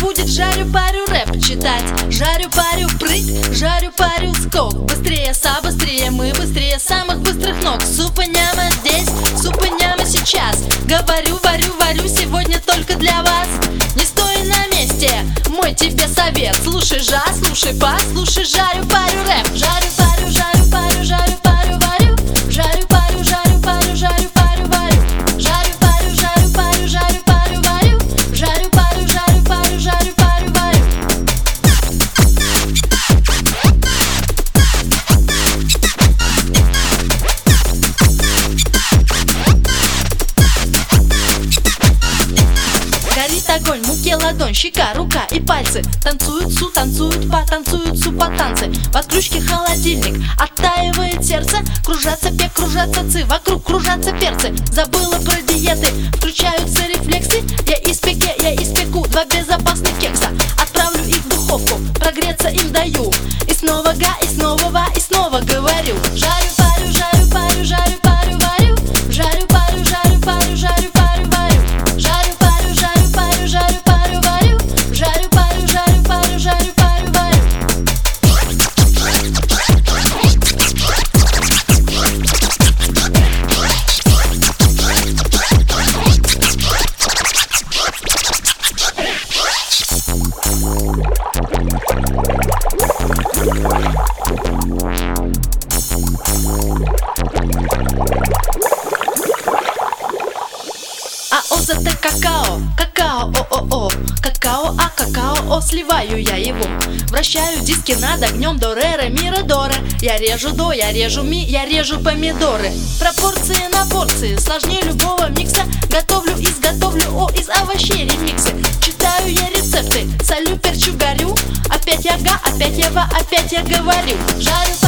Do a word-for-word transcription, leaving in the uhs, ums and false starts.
будет. Жарю, парю, рэп читать. Жарю, парю, прыть, жарю, парю, скок. Быстрее, са, быстрее, мы быстрее самых быстрых ног. Супа няма здесь, супа няма сейчас. Говорю, варю, варю сегодня только для вас. Не стой на месте, мой тебе совет. Слушай жа, слушай па, слушай жарю, парю, рэп. Жарю, парю, жарю, парю, жарю, парю, варю. Жарю, парю, жарю, парю, жарю, парю, варю. Жарю, парю, жарю, парю, жарю, парю, варю. Жарю, парю, жарю, парю, жарю, парю, варю. Горит огонь, муке ладонь, щека, рука и пальцы. Танцуют су, танцуют па, танцуют су по танцы. В отключке холодильник, оттаивает сердце. Кружатся пек, кружатся цы, вокруг кружатся перцы. Забыла про диеты, включаются рефлексы. Я испеке, я испеку два безопасных кекса. Отправлю их в духовку, прогреться им даю. И снова га, и снова ва, и снова говорю. Жарю, парю, жарю, парю, жарю, парю, варю. Жарю, парю, жарю, парю, жарю, парю, варю. Жарю, парю, жарю, парю, жарю, парю, варю. Жарю, парю, жарю, парю, жарю, парю, варю. А О за Т какао, какао, о-о-о. Какао, а какао, о, сливаю я его. Вращаю диски над огнем до ре, ре, ми, ре, до, ре. Я режу до, я режу ми, я режу помидоры. Пропорции на порции, сложнее любого микса. Готовлю, изготовлю, о, из овощей ремиксы. Читаю я рецепты, солю, перчу, горю. Опять я га, опять я ва, опять я говорю. Жарю,